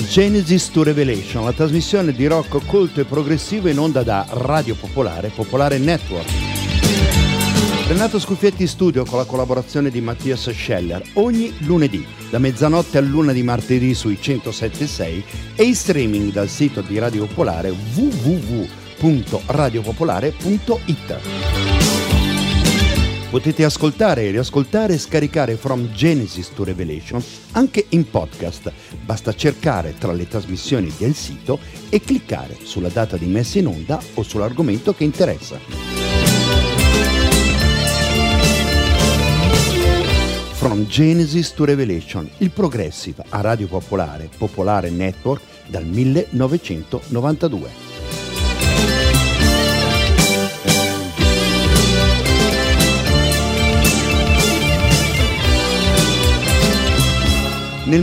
Genesis to Revelation, la trasmissione di rock occulto e progressivo in onda da Radio Popolare, Popolare Network. Renato Scuffietti in studio con la collaborazione di Mattias Scheller ogni lunedì da mezzanotte all'1 di martedì sui 107.6 e in streaming dal sito di Radio Popolare www.radiopopolare.it. Potete ascoltare, riascoltare e scaricare From Genesis to Revelation anche in podcast. Basta cercare tra le trasmissioni del sito e cliccare sulla data di messa in onda o sull'argomento che interessa. From Genesis to Revelation, il progressive a Radio Popolare, Popolare Network dal 1992. Nel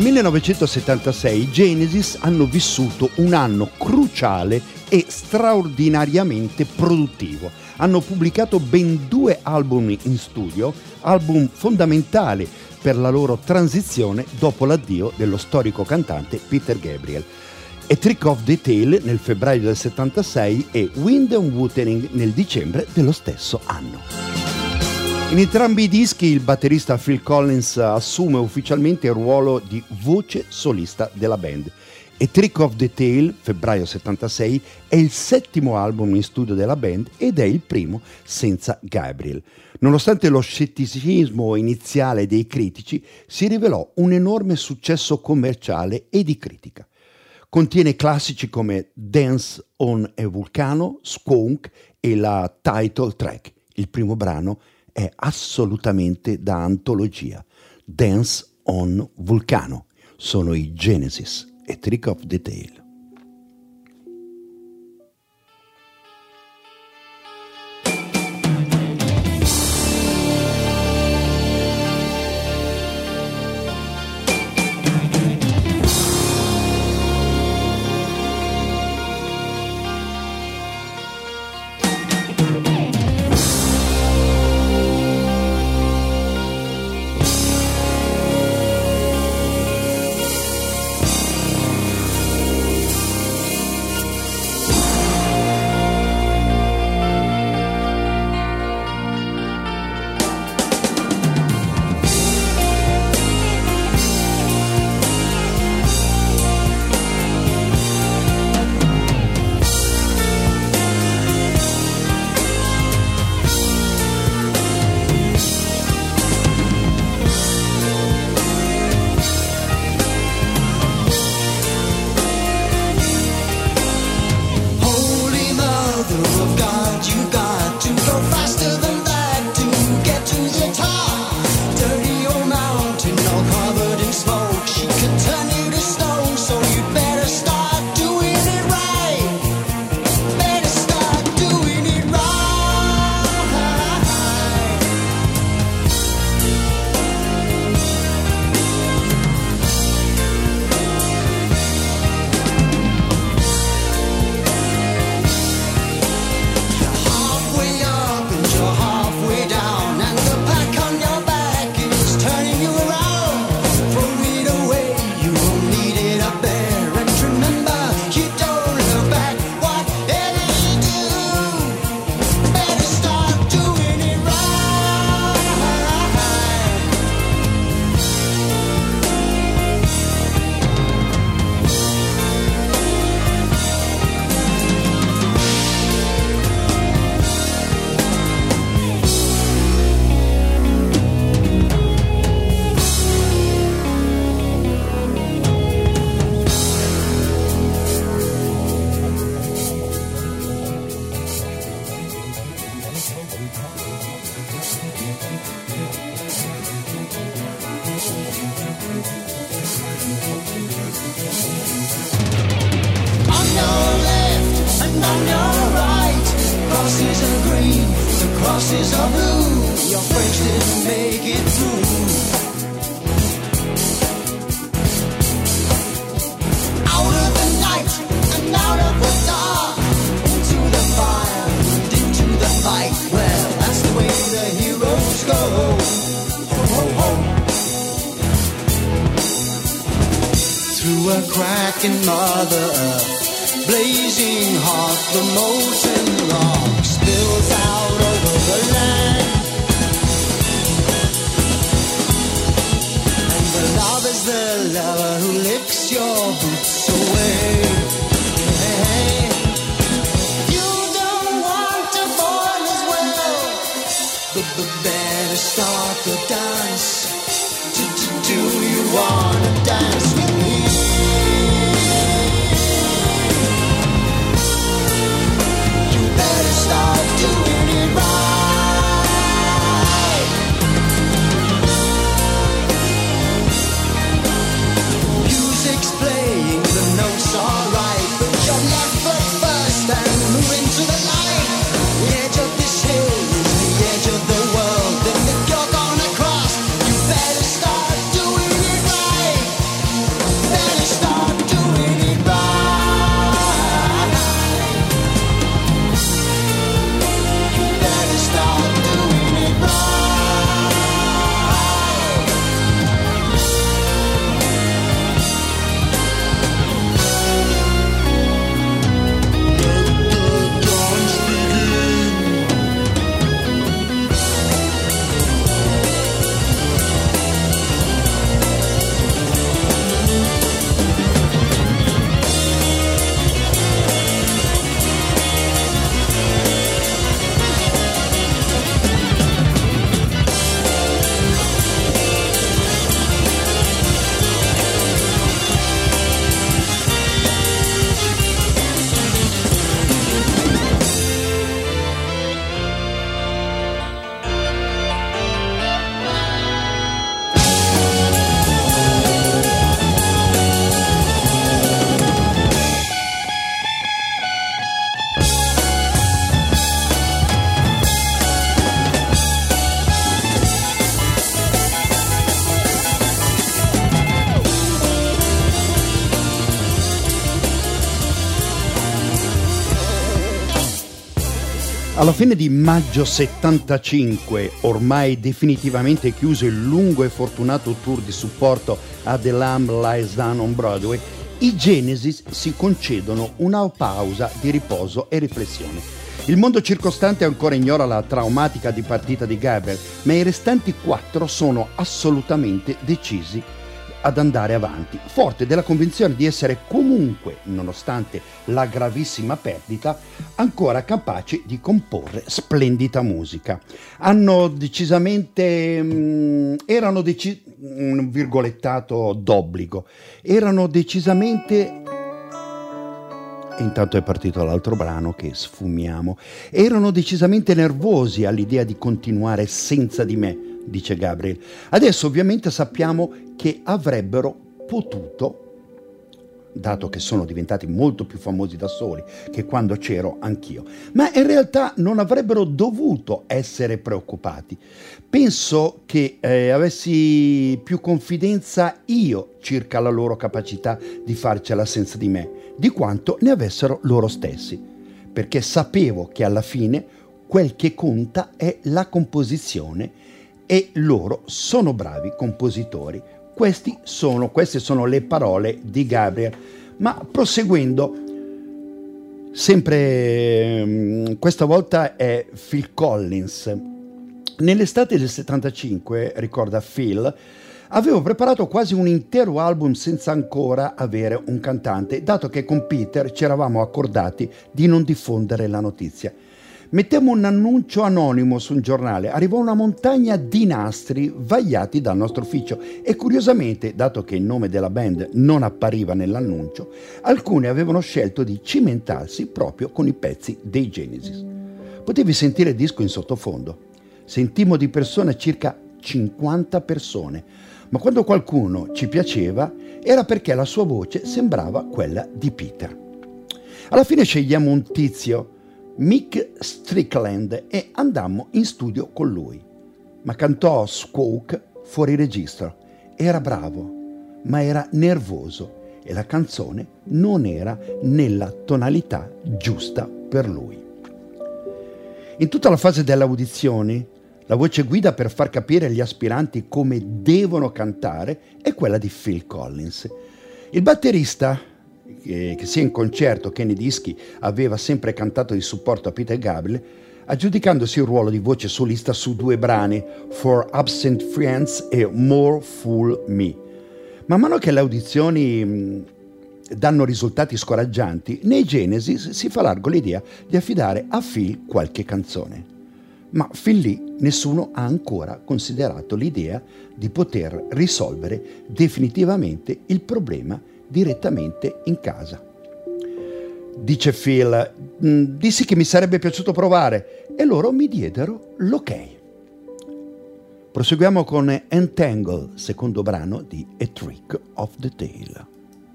1976 i Genesis hanno vissuto un anno cruciale e straordinariamente produttivo. Hanno pubblicato ben 2 album in studio, album fondamentali per la loro transizione dopo l'addio dello storico cantante Peter Gabriel. A Trick of the Tail nel febbraio del 76 e Wind and Wuthering nel dicembre dello stesso anno. In entrambi i dischi il batterista Phil Collins assume ufficialmente il ruolo di voce solista della band. A Trick of the Tail, febbraio 76, è il 7° album in studio della band ed è il primo senza Gabriel. Nonostante lo scetticismo iniziale dei critici, si rivelò un enorme successo commerciale e di critica. Contiene classici come Dance on a Vulcano, Skunk e la title track. Il primo brano è assolutamente da antologia. Dance on Vulcano. Sono i Genesis, A Trick of the Tail. Through a cracking Mother Earth, blazing hot, the molten rock spills out over the land. And the love is the lover who licks your boots away. Hey, you don't want to fall as well, but better start the dance. Do you wanna dance with me? You better start doing it right. Music's playing, the notes are right. Put your left foot first and move into the light. The edge of this hill is the edge of the world, and if you're gonna cross, you better start doing it right. Better start doing it right. You better start doing it right. Let the dance begin. Alla fine di maggio 75, ormai definitivamente chiuso il lungo e fortunato tour di supporto a The Lamb Lies Down on Broadway, i Genesis si concedono una pausa di riposo e riflessione. Il mondo circostante ancora ignora la traumatica dipartita di Gabriel, ma i restanti 4 sono assolutamente decisi ad andare avanti, forte della convinzione di essere comunque, nonostante la gravissima perdita, ancora capaci di comporre splendida musica. Hanno decisamente, erano un virgolettato d'obbligo, erano decisamente, e intanto è partito l'altro brano che sfumiamo, erano decisamente nervosi all'idea di continuare senza di me, dice Gabriel. Adesso ovviamente sappiamo che avrebbero potuto, dato che sono diventati molto più famosi da soli che quando c'ero anch'io, ma in realtà non avrebbero dovuto essere preoccupati. Penso che avessi più confidenza io circa la loro capacità di farcela senza di me, di quanto ne avessero loro stessi, perché sapevo che alla fine quel che conta è la composizione e loro sono bravi compositori. Queste sono le parole di Gabriel. Ma proseguendo, sempre questa volta è Phil Collins. Nell'estate del 75, ricorda Phil, avevo preparato quasi un intero album senza ancora avere un cantante, dato che con Peter ci eravamo accordati di non diffondere la notizia. Mettemmo un annuncio anonimo su un giornale, arrivò una montagna di nastri vagliati dal nostro ufficio e curiosamente, dato che il nome della band non appariva nell'annuncio, alcuni avevano scelto di cimentarsi proprio con i pezzi dei Genesis. Potevi sentire il disco in sottofondo. Sentimmo di persona circa 50 persone, ma quando qualcuno ci piaceva era perché la sua voce sembrava quella di Peter. Alla fine scegliamo un tizio, Mick Strickland, e andammo in studio con lui. Ma cantò Squawk fuori registro. Era bravo, ma era nervoso e la canzone non era nella tonalità giusta per lui. In tutta la fase delle audizioni, la voce guida per far capire agli aspiranti come devono cantare è quella di Phil Collins. Il batterista, che sia in concerto che nei dischi aveva sempre cantato di supporto a Peter Gabriel, aggiudicandosi il ruolo di voce solista su 2 brani, For Absent Friends e More Fool Me. Man mano che le audizioni danno risultati scoraggianti, nei Genesis si fa largo l'idea di affidare a Phil qualche canzone. Ma fin lì nessuno ha ancora considerato l'idea di poter risolvere definitivamente il problema direttamente in casa. Dice Phil, dissi che mi sarebbe piaciuto provare e loro mi diedero l'ok. Proseguiamo con Entangle, secondo brano di A Trick of the Tail.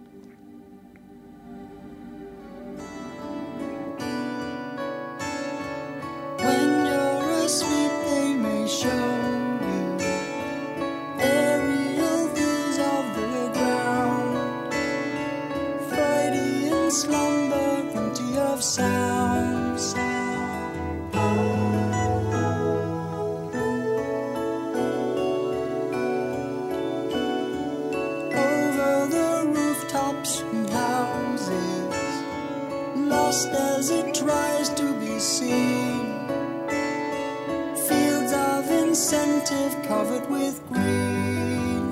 When you're asleep, they may show you aerial views of the ground. Friday in slumber, empty of sounds. Over the rooftops and houses, lost as it tries to be seen. Fields of incentive covered with green.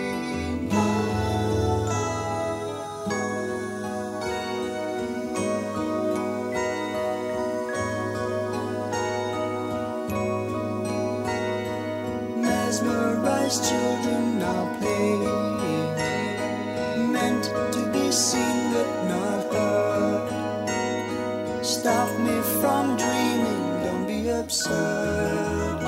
Mesmerized children now playing, meant to be seen but not heard. Stop me from dreaming, don't be absurd.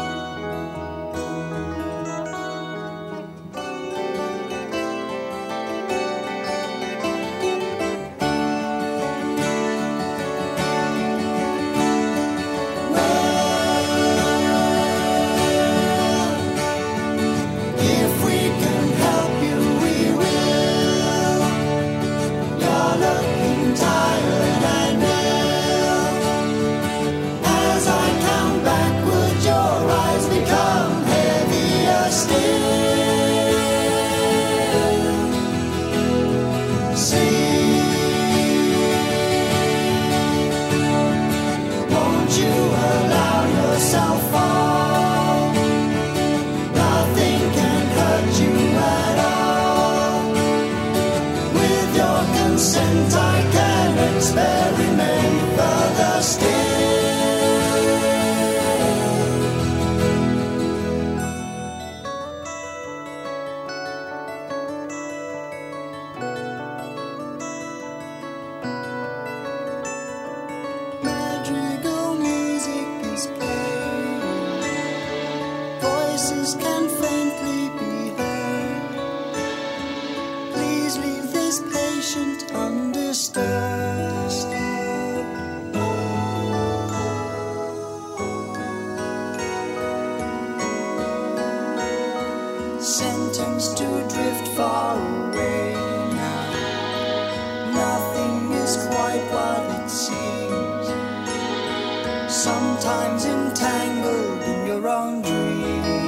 If we can help you, we will. You're looking tired and ill. As I count backward, your eyes become heavier still. See, won't you allow yourself fall? Nothing can hurt you at all. With your consent, I can experiment further still. Madrigal music is playing, voices can faintly be heard. Please leave this patient undisturbed. Sentenced to drift far away now. Nothing is quite what it seems. Sometimes entangled in your own dream.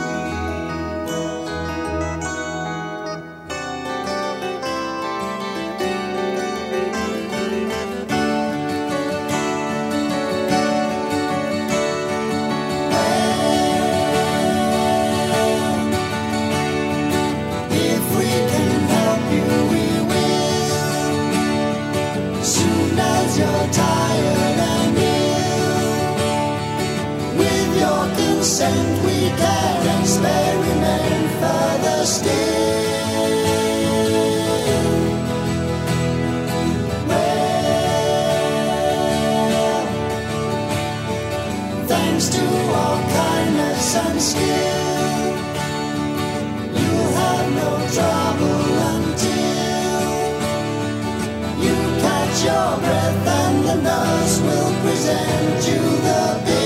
If we can help you, we will. Soon as you're tired and ill, with your consent, we can experiment further still. Well, thanks to our kindness and skill, you'll have no trouble until you catch your breath and the nurse will present you the bill.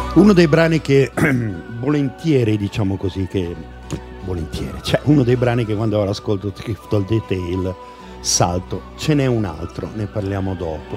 Uno dei brani che volentieri, diciamo così, cioè uno dei brani che quando ora ascolto Thrift of the Tail salto. Ce n'è un altro, ne parliamo dopo.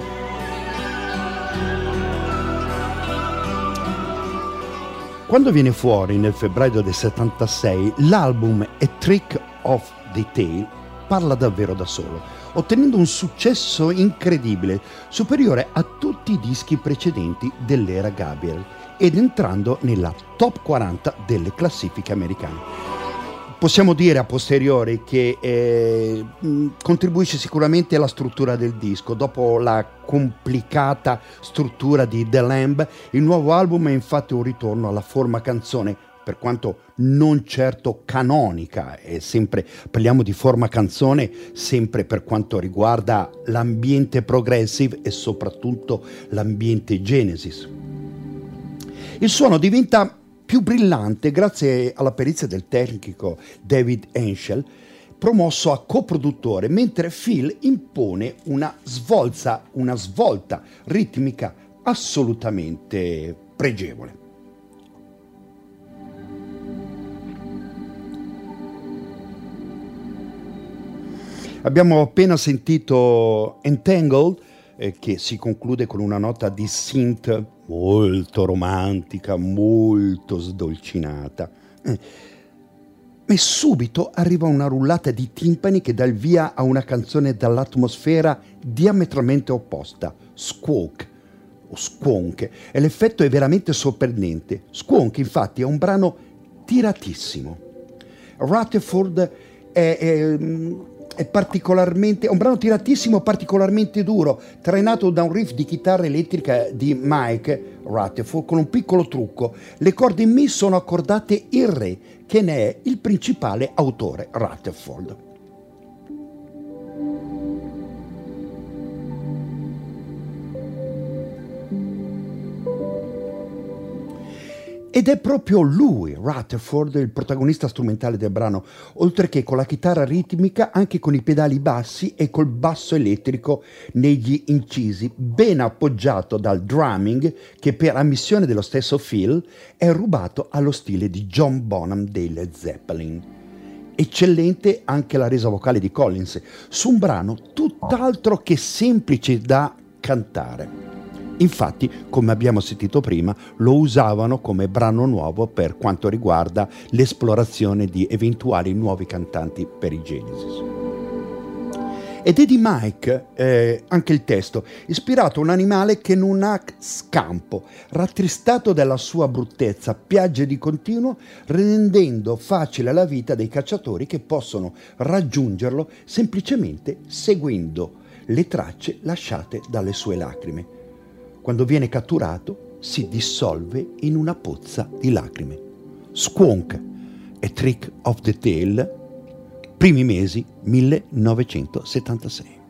Quando viene fuori nel febbraio del 76, l'album A Trick of the Tail parla davvero da solo, ottenendo un successo incredibile, superiore a tutti i dischi precedenti dell'era Gabriel ed entrando nella top 40 delle classifiche americane. Possiamo dire a posteriori che contribuisce sicuramente alla struttura del disco. Dopo la complicata struttura di The Lamb, il nuovo album è infatti un ritorno alla forma canzone, per quanto non certo canonica, è sempre, parliamo di forma canzone sempre per quanto riguarda l'ambiente progressive e soprattutto l'ambiente Genesis. Il suono diventa più brillante grazie alla perizia del tecnico David Henschel, promosso a coproduttore, mentre Phil impone una svolta ritmica assolutamente pregevole. Abbiamo appena sentito Entangled, che si conclude con una nota di synth molto romantica, molto sdolcinata. E subito arriva una rullata di timpani che dà il via a una canzone dall'atmosfera diametralmente opposta, Squawk o Squonk, e l'effetto è veramente sorprendente. Squonk infatti è un brano tiratissimo. Rutherford è un brano tiratissimo, particolarmente duro, trainato da un riff di chitarra elettrica di Mike Rutherford con un piccolo trucco: le corde in Mi sono accordate in Re, che ne è il principale autore, Rutherford. Ed è proprio lui, Rutherford, il protagonista strumentale del brano, oltre che con la chitarra ritmica, anche con i pedali bassi e col basso elettrico negli incisi, ben appoggiato dal drumming che, per ammissione dello stesso Phil, è rubato allo stile di John Bonham dei Led Zeppelin. Eccellente anche la resa vocale di Collins, su un brano tutt'altro che semplice da cantare. Infatti, come abbiamo sentito prima, lo usavano come brano nuovo per quanto riguarda l'esplorazione di eventuali nuovi cantanti per i Genesis. Ed è di Mike anche il testo, ispirato a un animale che non ha scampo, rattristato dalla sua bruttezza, piagge di continuo, rendendo facile la vita dei cacciatori che possono raggiungerlo semplicemente seguendo le tracce lasciate dalle sue lacrime. Quando viene catturato, si dissolve in una pozza di lacrime. Squonk, A Trick of the Tail, primi mesi 1976.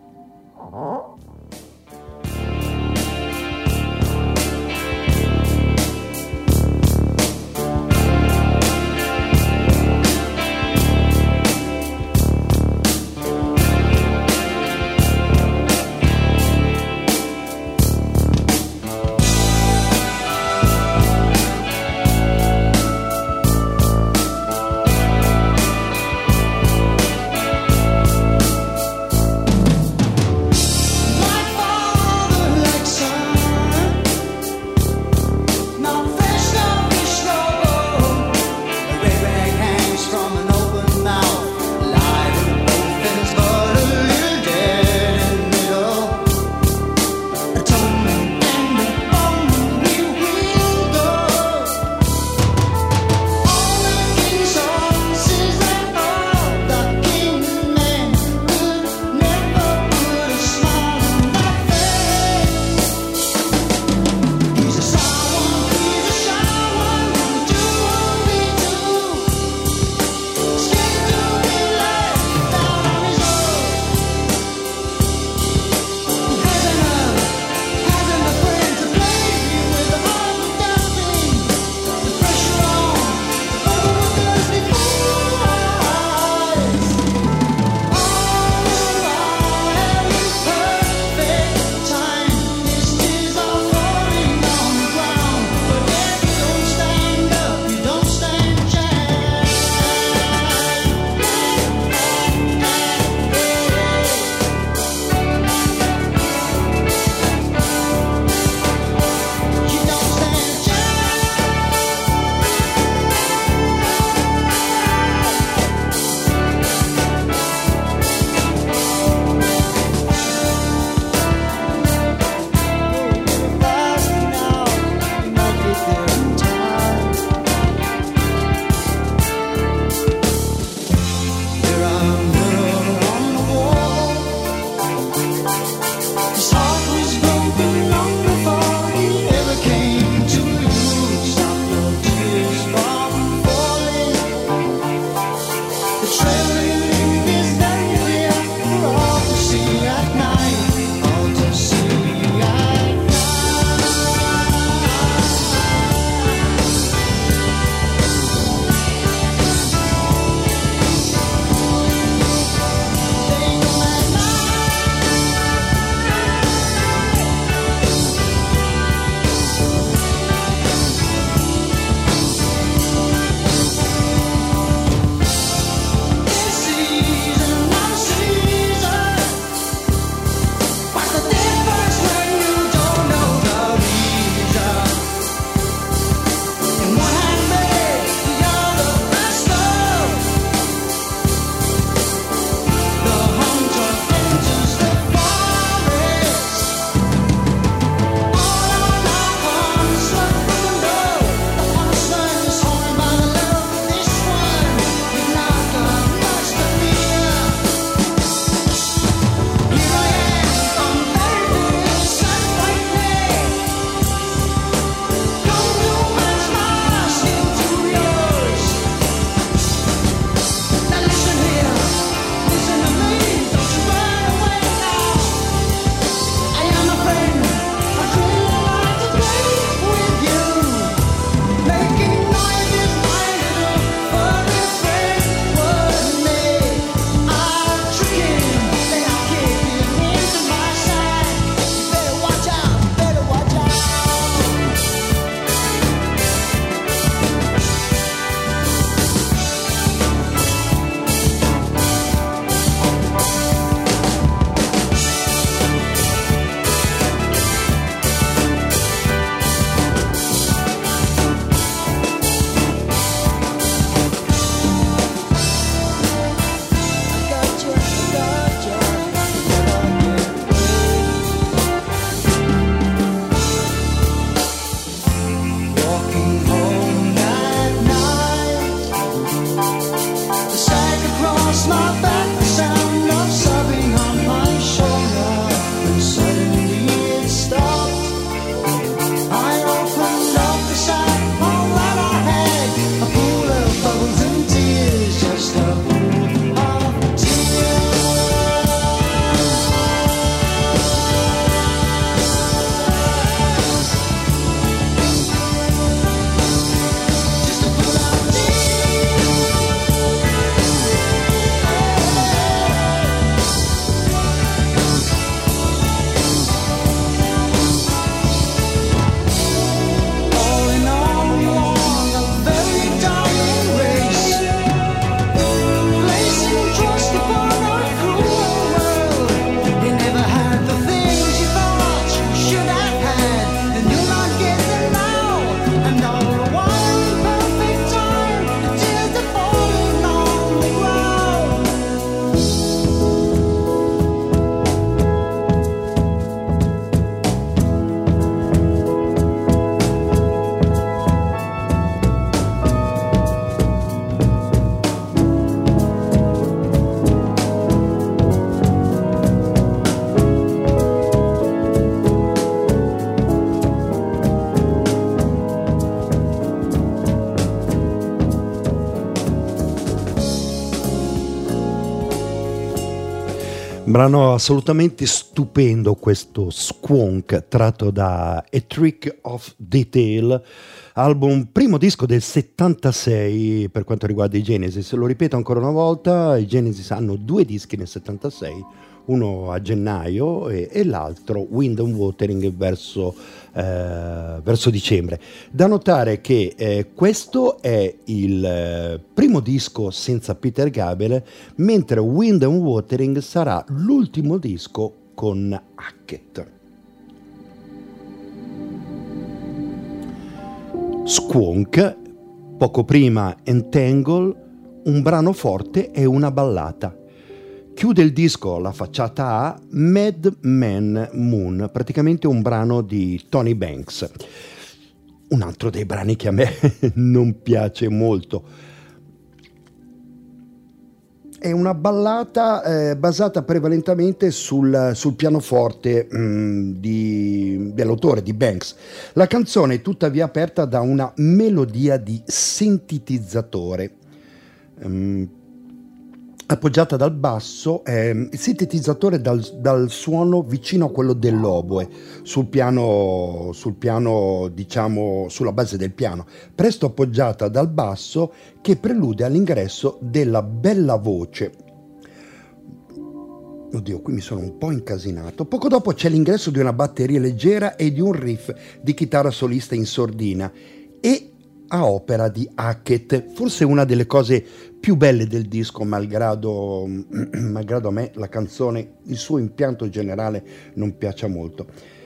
Brano assolutamente stupendo questo Squonk, tratto da A Trick of Detail, album, primo disco del 76 per quanto riguarda i Genesis. Lo ripeto ancora una volta, i Genesis hanno 2 dischi nel 76, uno a gennaio e l'altro Wind and Watering verso dicembre. Da notare che questo è il primo disco senza Peter Gabriel, mentre Wind and Watering sarà l'ultimo disco con Hackett. Squonk, poco prima Entangle, un brano forte e una ballata. Chiude il disco, la facciata A, Mad Man Moon, praticamente un brano di Tony Banks. Un altro dei brani che a me non piace molto. È una ballata basata prevalentemente sul pianoforte dell'autore, di Banks. La canzone è tuttavia aperta da una melodia di sintetizzatore. Appoggiata dal basso, il sintetizzatore dal suono vicino a quello dell'oboe sul piano, diciamo, sulla base del piano, presto appoggiata dal basso che prelude all'ingresso della bella voce. Oddio, qui mi sono un po' incasinato. Poco dopo c'è l'ingresso di una batteria leggera e di un riff di chitarra solista in sordina e a opera di Hackett, forse una delle cose più belle del disco, malgrado a me la canzone, il suo impianto generale non piaccia molto.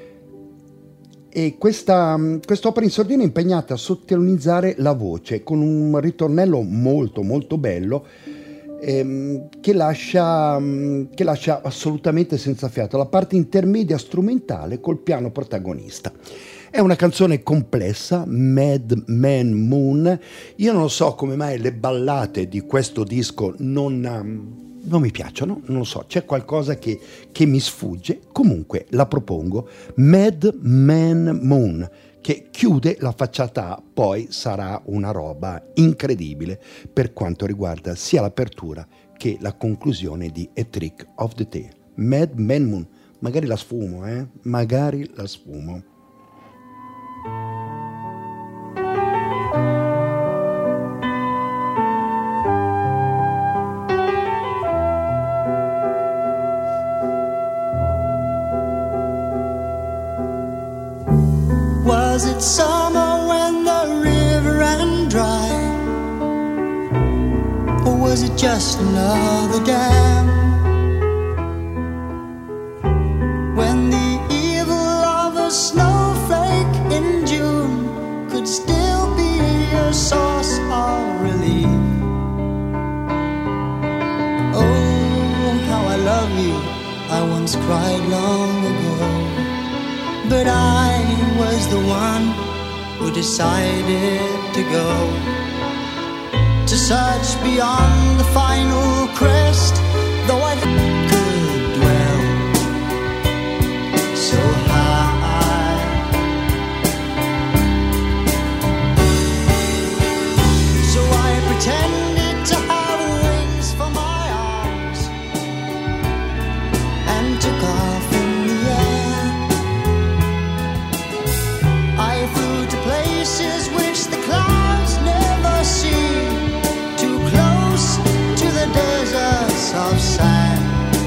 E quest'opera in sordina è impegnata a sottolineare la voce con un ritornello molto molto bello che lascia assolutamente senza fiato la parte intermedia strumentale col piano protagonista. È una canzone complessa, Mad Man Moon. Io non so come mai le ballate di questo disco non mi piacciono, non so, c'è qualcosa che mi sfugge. Comunque la propongo, Mad Man Moon, che chiude la facciata A, poi sarà una roba incredibile per quanto riguarda sia l'apertura che la conclusione di A Trick of the Tail. Mad Man Moon, magari la sfumo, magari la sfumo. Was it summer when the river ran dry? Or was it just another dam? When the evil of a snowflake in June could still be a source of relief. Oh, how I love you, I once cried long ago. But I was the one who decided to go to search beyond the final crest, though I could dwell so high. So I pretended to have wings for my arms and took off in the air. I flew to places which the clouds never see, too close to the deserts of sand,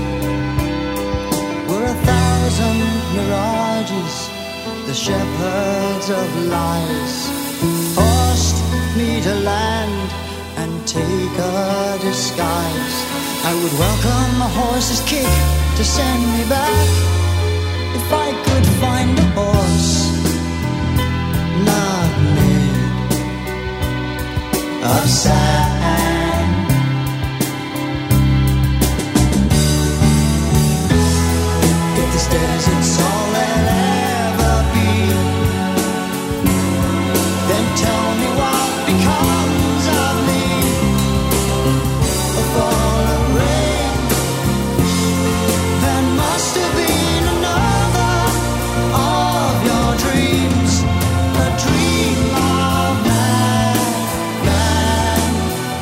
where 1,000 mirages, the shepherds of lies, forced me to land and take a disguise. I would welcome a horse's kick to send me back, if I could find a horse not made of sand. If this desert's all there'll ever be, then tell me what becomes of me. A fall of rain, there must have been another of your dreams. A dream of man,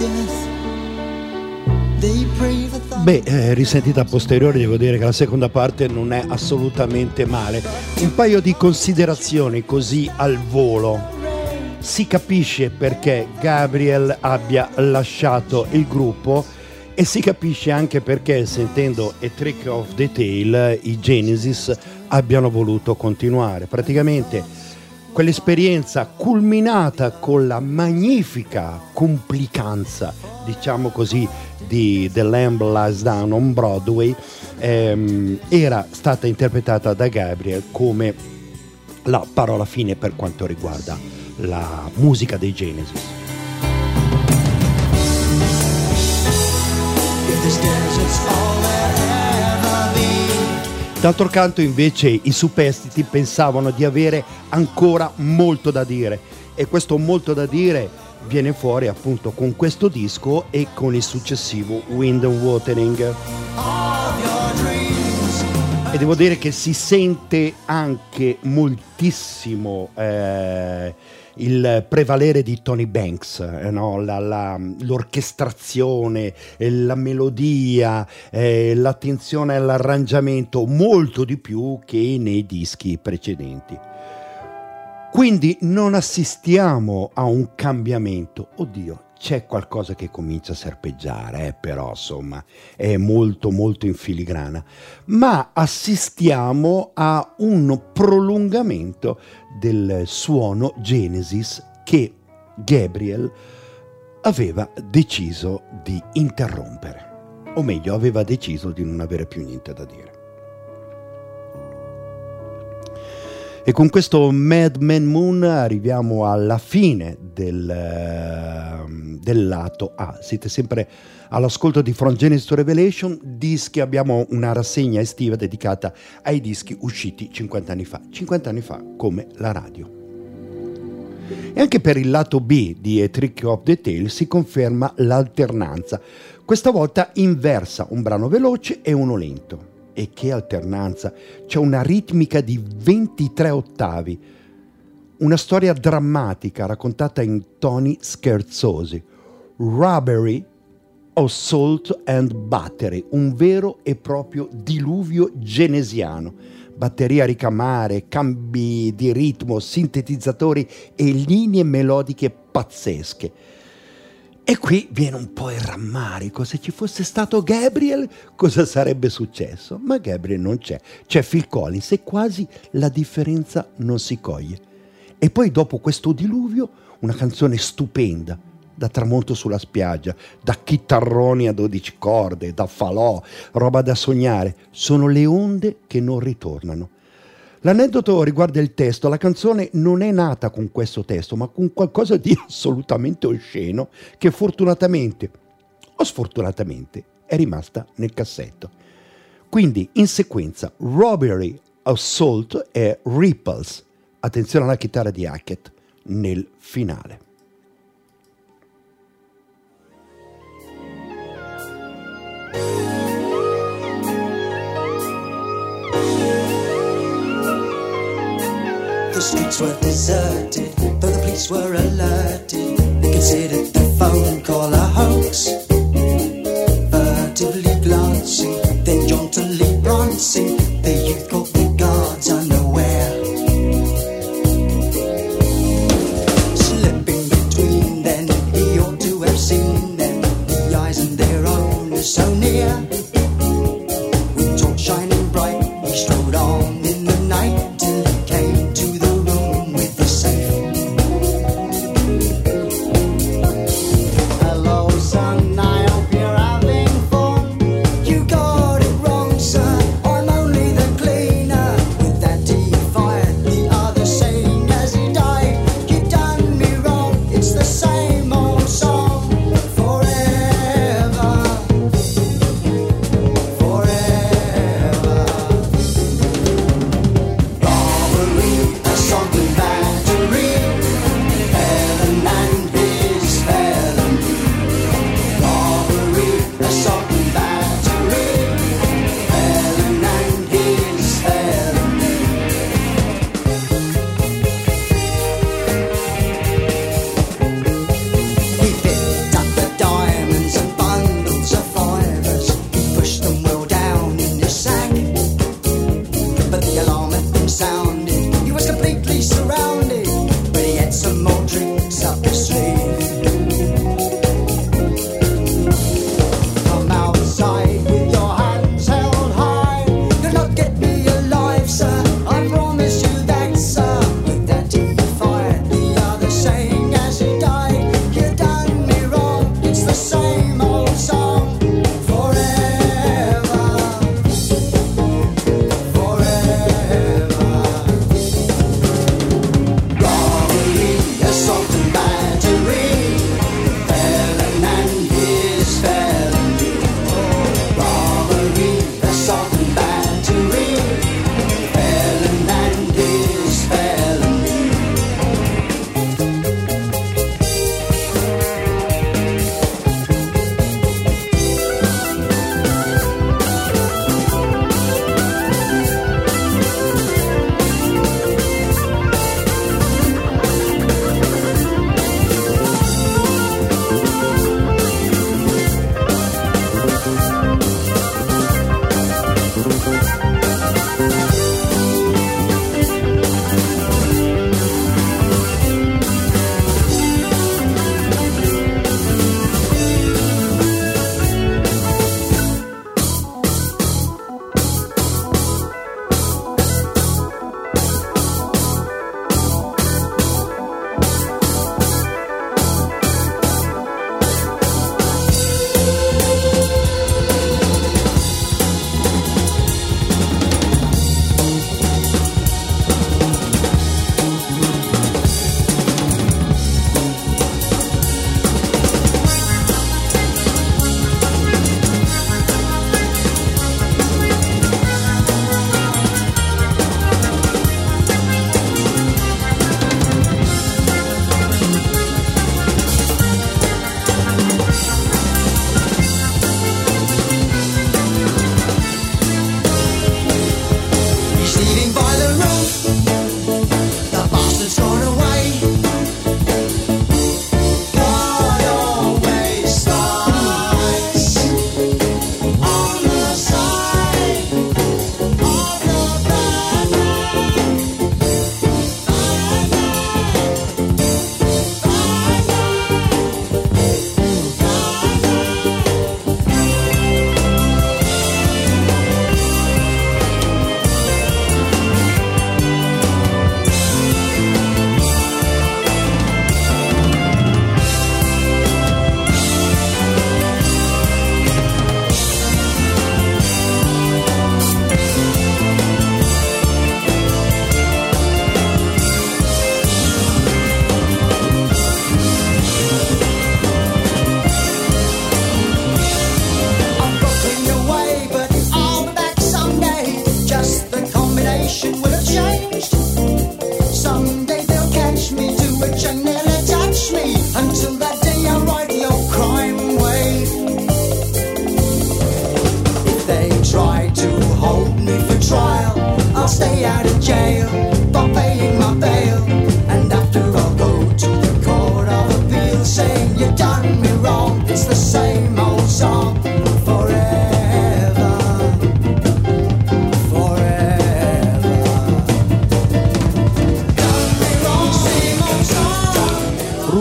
Beh, risentita a posteriori devo dire che la seconda parte non è assolutamente male. Un paio di considerazioni così al volo. Si capisce perché Gabriel abbia lasciato il gruppo e si capisce anche perché, sentendo A Trick of the Tail, i Genesis abbiano voluto continuare. Praticamente quell'esperienza culminata con la magnifica complicanza, diciamo così, di The Lamb Lies Down on Broadway era stata interpretata da Gabriel come la parola fine per quanto riguarda la musica dei Genesis. D'altro canto invece i superstiti pensavano di avere ancora molto da dire, e questo molto da dire viene fuori appunto con questo disco e con il successivo Wind and Watering. E devo dire che si sente anche moltissimo il prevalere di Tony Banks, no? L'orchestrazione, la melodia, l'attenzione all'arrangiamento, molto di più che nei dischi precedenti. Quindi non assistiamo a un cambiamento. Oddio, c'è qualcosa che comincia a serpeggiare, però insomma è molto molto in filigrana. Ma assistiamo a un prolungamento del suono Genesis che Gabriel aveva deciso di interrompere. O meglio, aveva deciso di non avere più niente da dire. E con questo Mad Man Moon arriviamo alla fine del lato A. Siete sempre all'ascolto di From Genesis to Revelation, dischi. Abbiamo una rassegna estiva dedicata ai dischi usciti 50 anni fa. 50 anni fa come la radio. E anche per il lato B di A Trick of the Tail si conferma l'alternanza. Questa volta inversa, un brano veloce e uno lento. E che alternanza! C'è una ritmica di 23 ottavi, una storia drammatica raccontata in toni scherzosi, robbery, assault and battery, un vero e proprio diluvio genesiano, batteria a ricamare, cambi di ritmo, sintetizzatori e linee melodiche pazzesche. E qui viene un po' il rammarico: se ci fosse stato Gabriel cosa sarebbe successo? Ma Gabriel non c'è Phil Collins e quasi la differenza non si coglie. E poi dopo questo diluvio una canzone stupenda, da tramonto sulla spiaggia, da chitarroni a 12 corde, da falò, roba da sognare. Sono le onde che non ritornano. L'aneddoto riguarda il testo. La canzone non è nata con questo testo, ma con qualcosa di assolutamente osceno che fortunatamente o sfortunatamente è rimasta nel cassetto. Quindi in sequenza Robbery, Assault e Ripples. Attenzione alla chitarra di Hackett nel finale. The streets were deserted, though the police were alerted. They considered the phone call a hoax. Furtively glancing, then jauntily prancing, the youth caught the guards unaware. Slipping between them, he ought to have seen them. The eyes and their own are so near. With torch shining bright, he strode on in the night till he came to the room with the safe. Hello son, I hope you're having fun. You got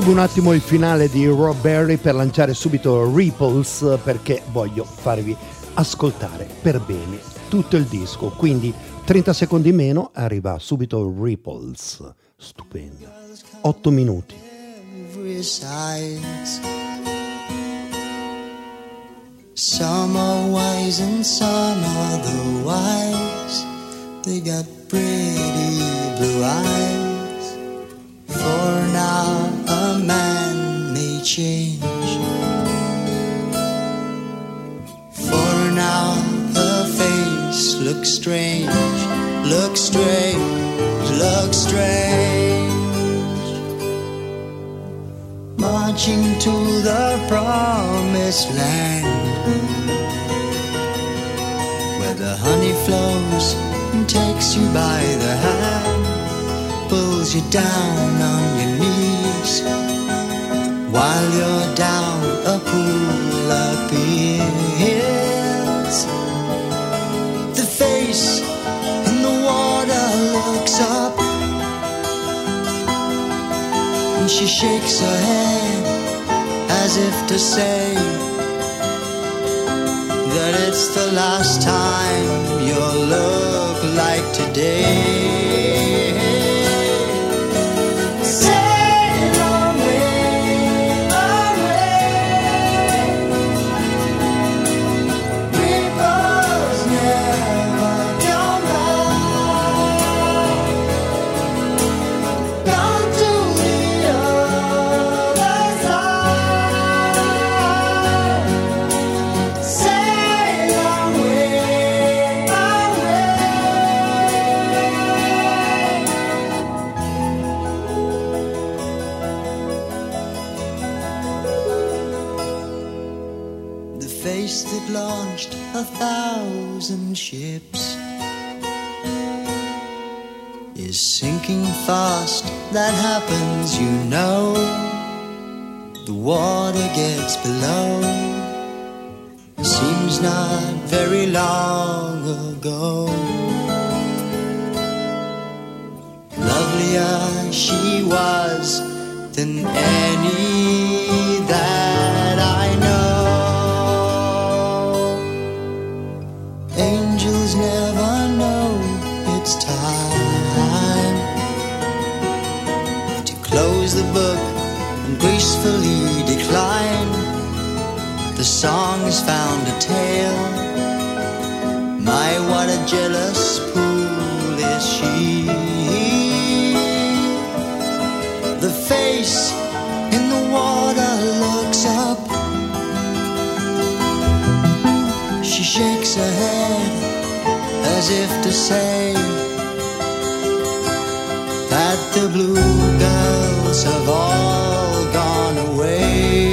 Rubo un attimo il finale di Rob Berry per lanciare subito Ripples, perché voglio farvi ascoltare per bene tutto il disco, quindi 30 secondi meno, arriva subito Ripples, stupendo, 8 minuti. Some are wise and some are otherwise. They got pretty blue eyes. For now a man may change. For now her face looks strange, looks strange, looks strange. Marching to the promised land, where the honey flows and takes you by the hand, pulls you down on your knees, while you're down a pool appears. The face in the water looks up, and she shakes her head as if to say that it's the last time you'll look like today. Sail away, away. Ripples never come back. Gone to the other side. Sail away, away. The face that launched 1,000 ships is sinking fast. That happens, you know. The water gets below. Seems not very long ago. Lovelier she was than any that I know. Angels never know it's time to close the book and gracefully decline. The song has found a tale. My, what a jealous fool is she. The face in the water looks up. She shakes her head as if to say that the blue girls have all gone away.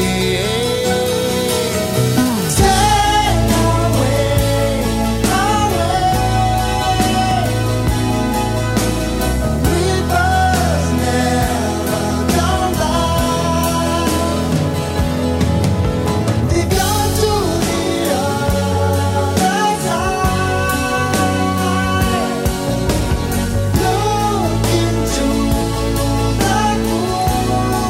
Sail away, away. Rivers never come back. They've gone to the other side. Look into the pool.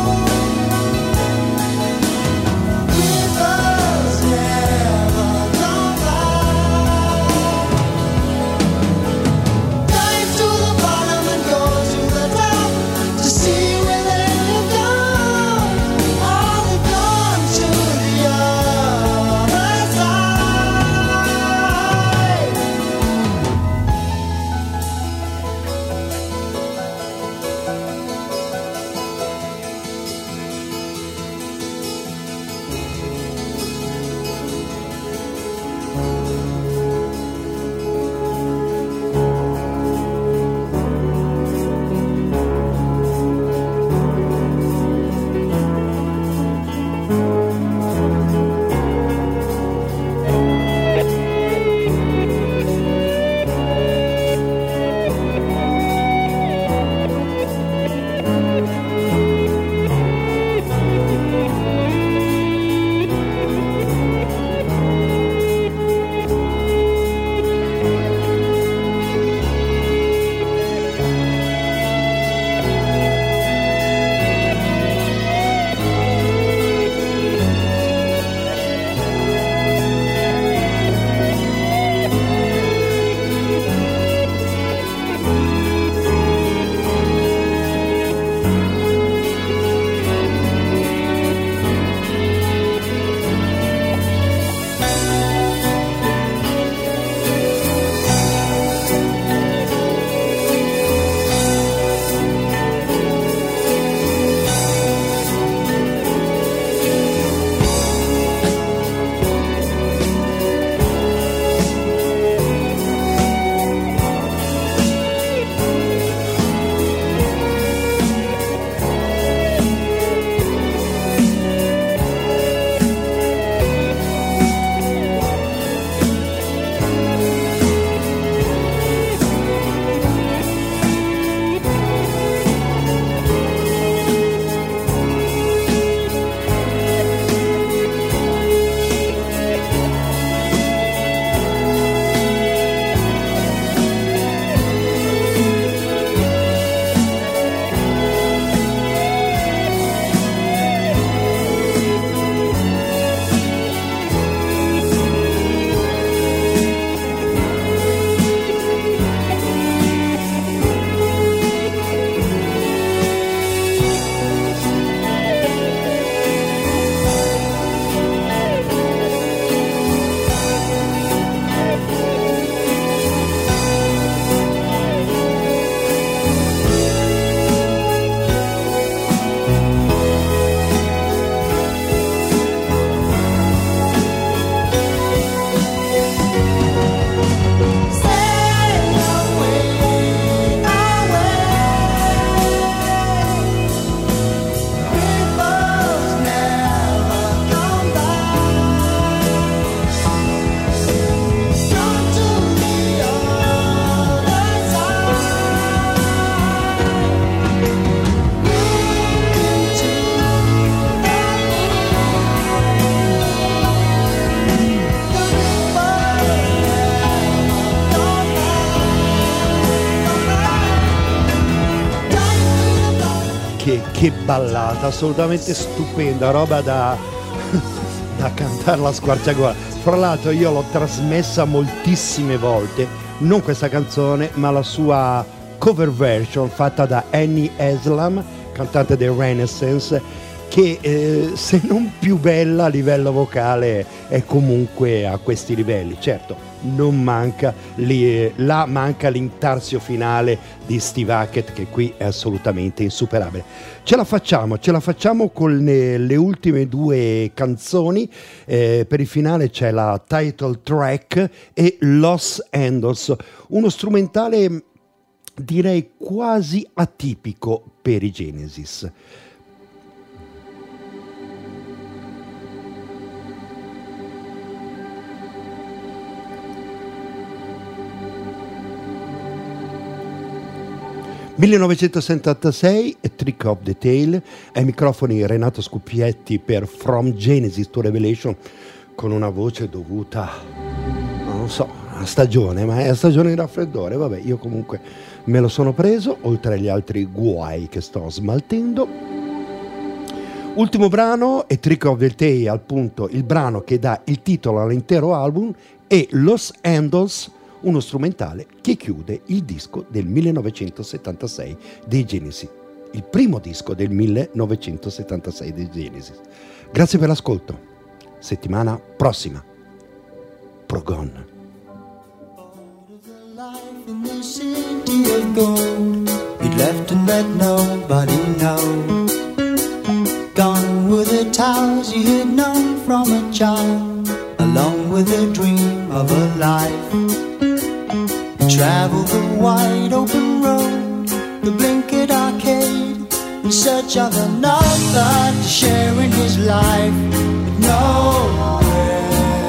Che ballata, assolutamente stupenda, roba da cantarla a squarciagola. Fra l'altro io l'ho trasmessa moltissime volte, non questa canzone, ma la sua cover version fatta da Annie Haslam, cantante del Renaissance, che se non più bella a livello vocale è comunque a questi livelli. Certo, non manca là manca l'intarsio finale di Steve Hackett, che qui è assolutamente insuperabile. Ce la facciamo con le ultime due canzoni. Per il finale c'è la title track e Los Angeles, uno strumentale direi quasi atipico per i Genesis. «1976, A Trick of the Tail», ai microfoni Renato Scuppietti per From Genesis to Revelation, con una voce dovuta, non so, a stagione, ma è a stagione di raffreddore. Vabbè, io comunque me lo sono preso, oltre agli altri guai che sto smaltendo. Ultimo brano, A Trick of the Tail, appunto il brano che dà il titolo all'intero album, e Los Angeles, uno strumentale che chiude il disco del 1976 dei Genesis, il primo disco del 1976 dei Genesis. Grazie per l'ascolto. Settimana prossima. Progon. Gone were the towers you had known from a child, along with the dream of a life. Travel the wide open road, the blinkered arcade, in search of another to share in his life. But nowhere,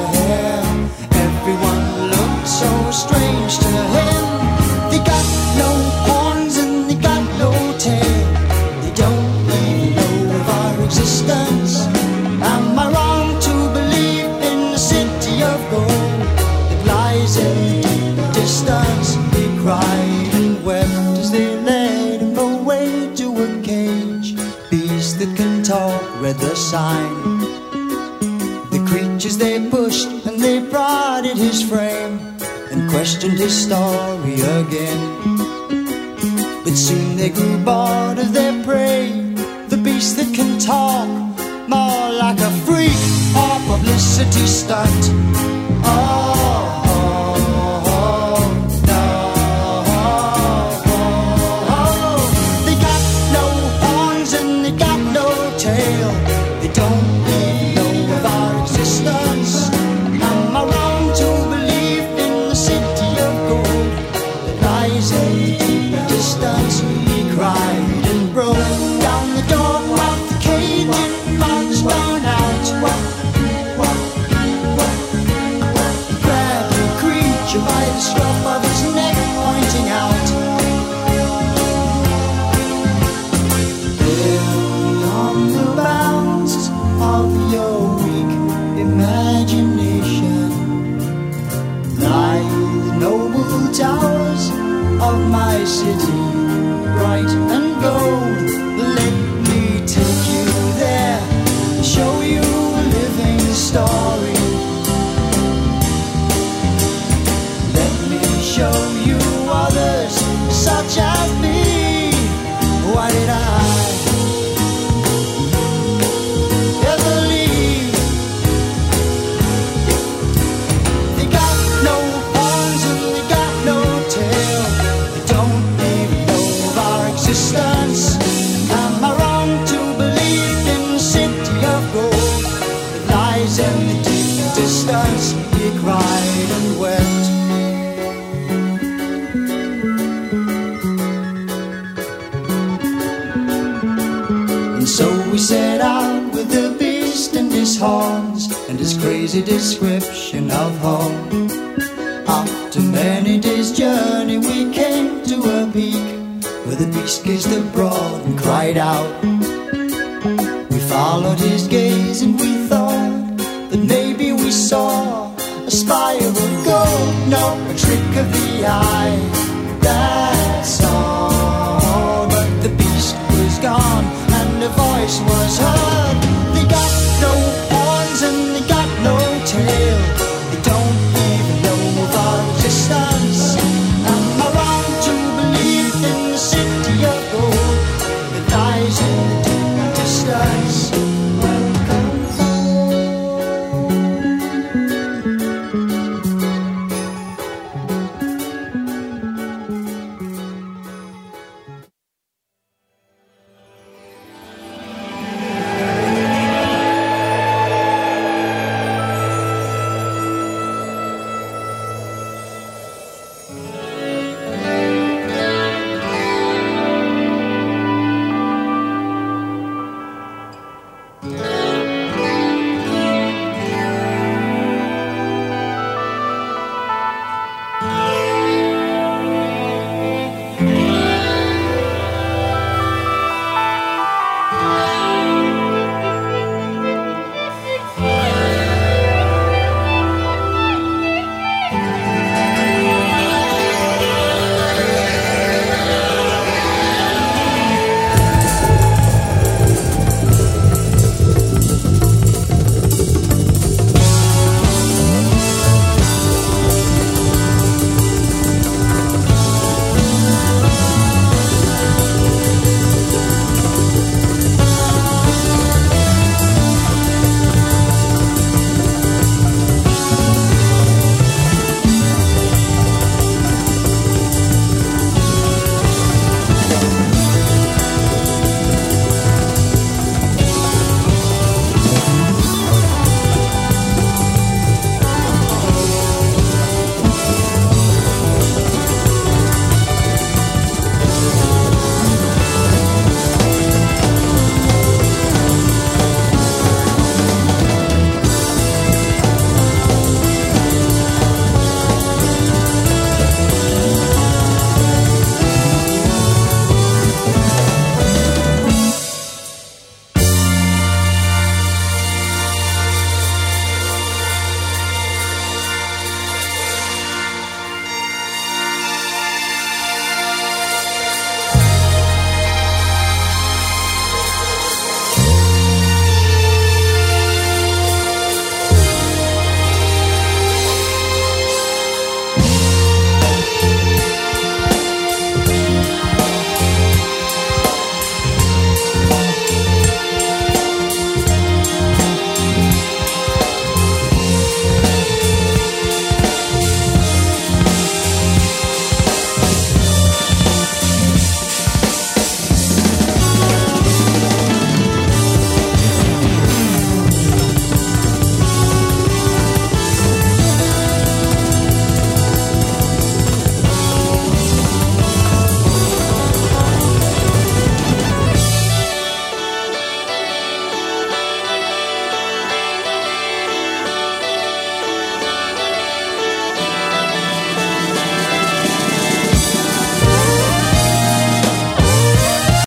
everyone looked so strange to him. They got no horns and they got no tail. They don't even know of our existence. Am I wrong to believe in the city of gold that lies in the deep distance? They cried and wept as they led him away to a cage. Beasts that can talk read the sign. The creatures they pushed and they prodded his frame and questioned his story again. But soon they grew bored of their prey. The beast that can talk, more like a freak or publicity stunt. They got no horns and they got no tail. They don't even know of our existence. Am I wrong to believe in the city of gold that lies in the deep distance? He cried and broke down the door of the cage and marched on out. He grabbed the creature by the scruff of his neck, pointing out, beyond the bounds of your weak imagination lie the noble towers of my city, bright and gold. Let me take you there, show you a living story. Let me show you others such as me. Why did I ever leave? They got no horns and they got no tail. They don't even know of our existence. Am I wrong to believe in the city of gold that lies in the deep distance? He cried and wept. And so we set out with the beast and his horns and his crazy description of home. After many days' journey we came to a peak where the beast gazed abroad and cried out. We followed his gaze and we thought that maybe we saw a spire of gold. No, a trick of the eye. That